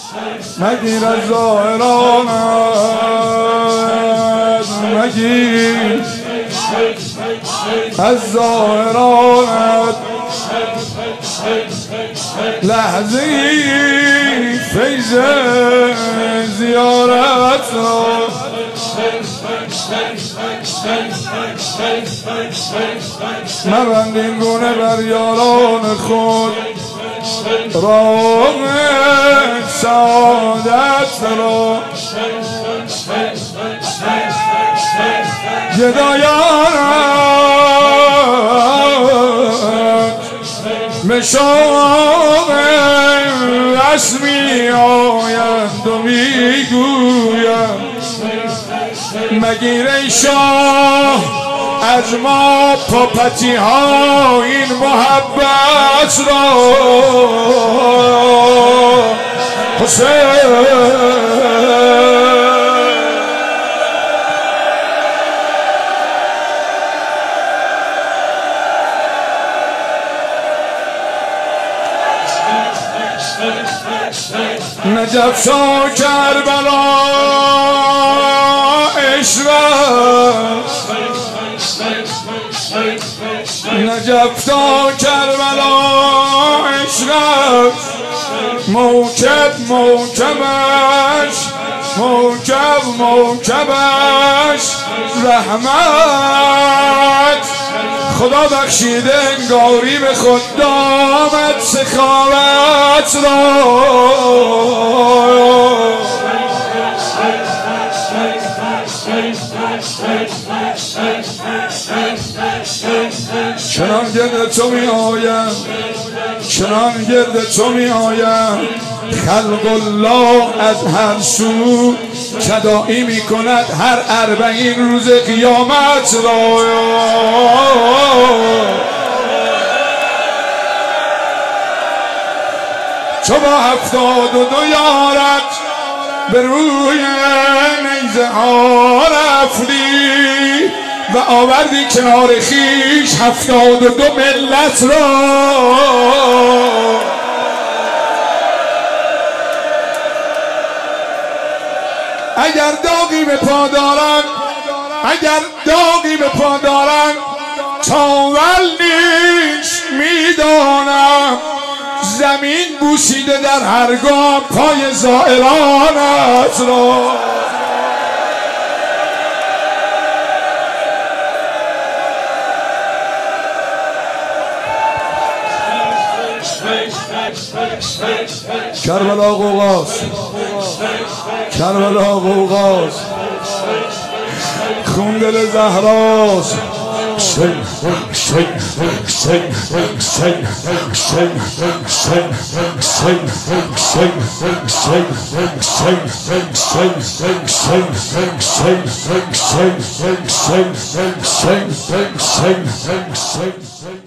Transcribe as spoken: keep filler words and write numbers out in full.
مگیر از ظاهرانت، مگیر از ظاهرانت لحظه فیض زیارت را. مبند این گونه بر یاران خود راه سعادت را. گدایانت مشاق رسمی آیند و میگویند مگیر ای شاه از ما پاپتی ها این محبت را. حسین نجف تا کربلا عشقت، نجف تا کربلا عشقت موکب موکبش، موکب موکبش رحمت. خدا بخشیده انگاری به خود دامت سخاوت را. چنان گرد تو می آیم، چنان گرد تو می آیم خلق الله از هر سو کدایی می کند هر اربعین روز قیامت را. چو با هفتاد و دو یارت به روی نیزه ها رفتی و آوردی کنار خیش هفتاد و دو ملت را. اگر داغی به پا دارن، اگر داغی به پا دارن تاول نیست میدانم زمین بوسیده در هر گام پای زائرانت را. کربلا قوقاست، کربلا قوقاست، خون دل زهراست. حسین حسین حسین حسین حسین حسین حسین حسین حسین حسین حسین حسین حسین حسین حسین حسین حسین